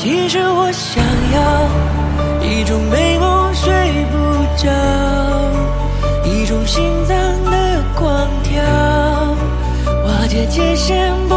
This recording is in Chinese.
其实我想要一种美梦睡不着，一种心脏的狂跳，瓦解界限。